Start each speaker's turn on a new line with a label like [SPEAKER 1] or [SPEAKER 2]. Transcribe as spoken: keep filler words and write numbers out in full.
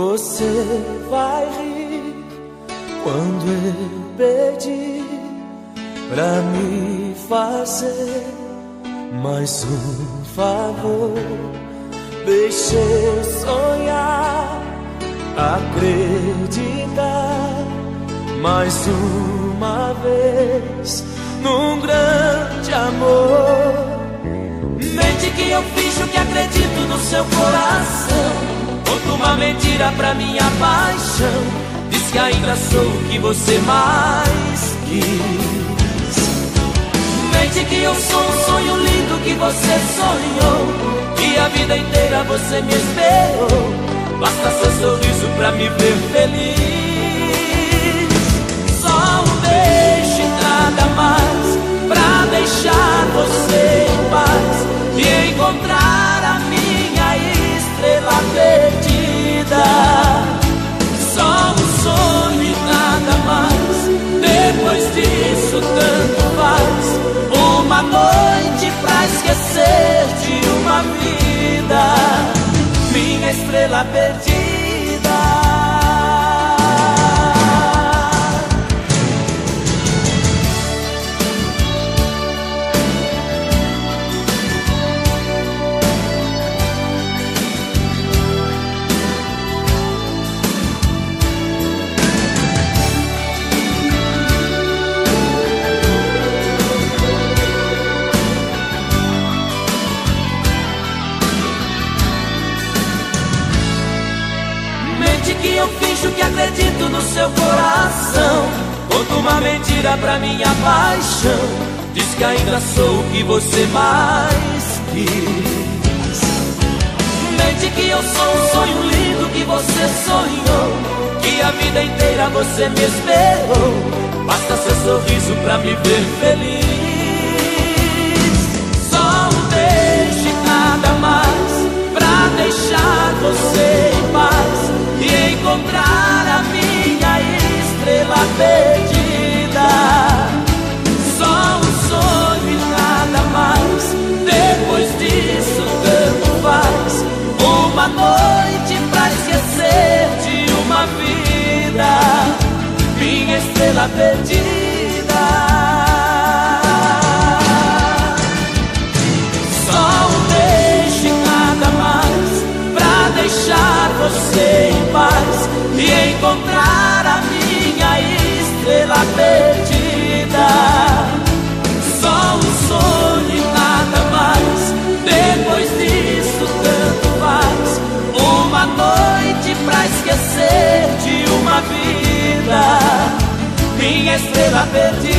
[SPEAKER 1] Você vai rir quando eu pedir pra me fazer mais um favor. Deixa eu sonhar, acreditar mais uma vez num grande amor. Mente que eu finjo que acredito no seu coração. Conto uma mentira pra minha paixão. Diz que ainda sou o que você mais quis. Mente que eu sou um sonho lindo que você sonhou, que a vida inteira você me esperou. Basta seu sorriso pra me ver feliz. Só um beijo e nada mais, pra deixar você em paz e encontrar a minha estrela perdida. Só um sonho e nada mais, depois disso tanto faz. Uma noite pra esquecer de uma vida, minha estrela perdida. Que eu finjo que acredito no seu coração. Conto uma mentira pra minha paixão. Diz que ainda sou o que você mais quis. Mente que eu sou um sonho lindo que você sonhou, que a vida inteira você me esperou. Basta seu sorriso pra me ver feliz. Só um beijo e nada mais, pra deixar você em paz e encontrar a minha estrela perdida. Só um sonho e nada mais, depois disso tanto faz. Uma noite pra esquecer de uma vida, minha estrela perdida. Só um beijo e nada mais, pra deixar você em paz e encontrar a minha estrela perdida. Só um sonho e nada mais, depois disso tanto faz. Uma noite pra esquecer de uma vida, minha estrela perdida.